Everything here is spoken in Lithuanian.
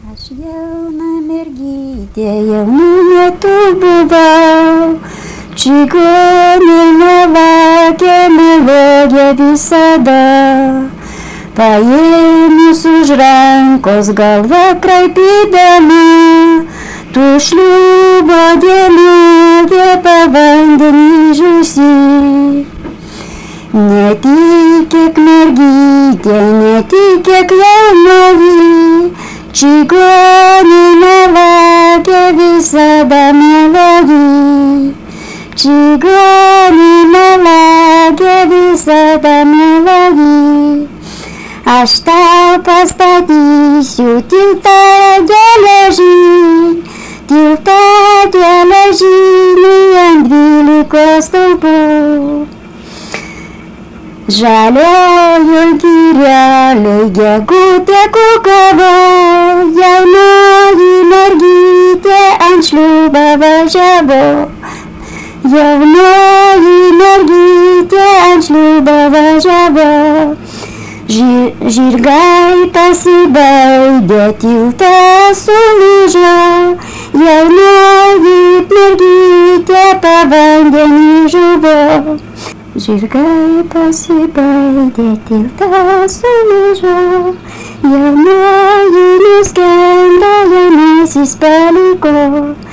Aš jauna mergytė, jaunų metų buvau, čigonė melagė, melodija visada. Paėmus už rankos galva kraipydama, tu šliūbo dėliogė pavandenį žūsi. Netikėk mergytė, netikėk jaunoji, čigonė melagė visada meloji. Čigonė melagė visada meloji. Aš tau pastatysiu tiltą geležinį, tiltą geležinį ant 12 stulpų. Žaliojoj girelėj gegutė kukavo, jaunoji mergytė ant šliūbo važiavo. Jaunoji mergytė ant šliūbo važiavo. Žirgai pasibaidė, tiltas sulūžo, jaunoji mergytė pavandenį žuvo. Žirgai pasibaidė, tiltas sulūžo, jaunoji nuskendo, jaunasis paliko.